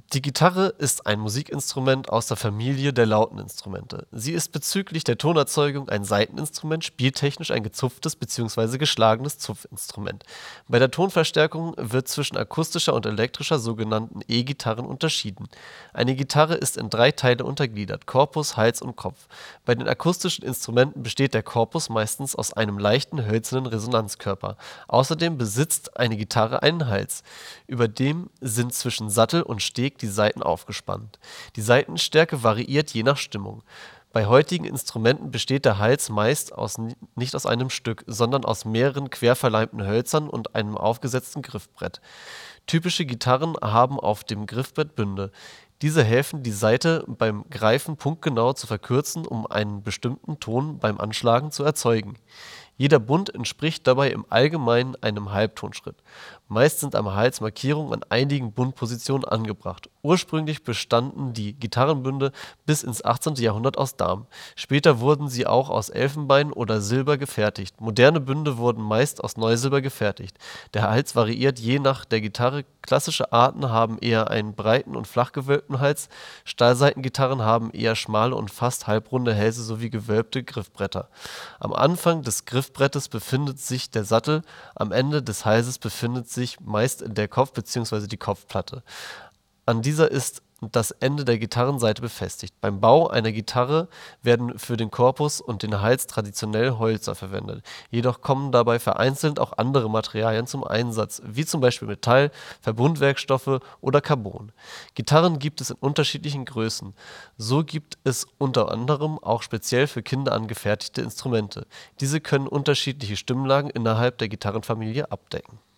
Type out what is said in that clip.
Die Gitarre ist ein Musikinstrument aus der Familie der lauten Instrumente. Sie ist bezüglich der Tonerzeugung ein Saiteninstrument, spieltechnisch ein gezupftes bzw. geschlagenes Zupfinstrument. Bei der Tonverstärkung wird zwischen akustischer und elektrischer, sogenannten E-Gitarren, unterschieden. Eine Gitarre ist in drei Teile untergliedert: Korpus, Hals und Kopf. Bei den akustischen Instrumenten besteht der Korpus meistens aus einem leichten hölzernen Resonanzkörper. Außerdem besitzt eine Gitarre einen Hals. Über dem sind zwischen Sattel und Steg die Saiten aufgespannt. Die Saitenstärke variiert je nach Stimmung. Bei heutigen Instrumenten besteht der Hals meist nicht aus einem Stück, sondern aus mehreren querverleimten Hölzern und einem aufgesetzten Griffbrett. Typische Gitarren haben auf dem Griffbrett Bünde. Diese helfen, die Saite beim Greifen punktgenau zu verkürzen, um einen bestimmten Ton beim Anschlagen zu erzeugen. Jeder Bund entspricht dabei im Allgemeinen einem Halbtonschritt. Meist sind am Hals Markierungen an einigen Bundpositionen angebracht. Ursprünglich bestanden die Gitarrenbünde bis ins 18. Jahrhundert aus Darm. Später wurden sie auch aus Elfenbein oder Silber gefertigt. Moderne Bünde wurden meist aus Neusilber gefertigt. Der Hals variiert je nach der Gitarre. Klassische Arten haben eher einen breiten und flach gewölbten Hals. Stahlsaitengitarren haben eher schmale und fast halbrunde Hälse sowie gewölbte Griffbretter. Am Anfang des Griffbrettes befindet sich der Sattel, am Ende des Halses befindet sich meist der Kopf bzw. die Kopfplatte. An dieser ist das Ende der Gitarrensaite befestigt. Beim Bau einer Gitarre werden für den Korpus und den Hals traditionell Hölzer verwendet. Jedoch kommen dabei vereinzelt auch andere Materialien zum Einsatz, wie zum Beispiel Metall, Verbundwerkstoffe oder Carbon. Gitarren gibt es in unterschiedlichen Größen. So gibt es unter anderem auch speziell für Kinder angefertigte Instrumente. Diese können unterschiedliche Stimmlagen innerhalb der Gitarrenfamilie abdecken.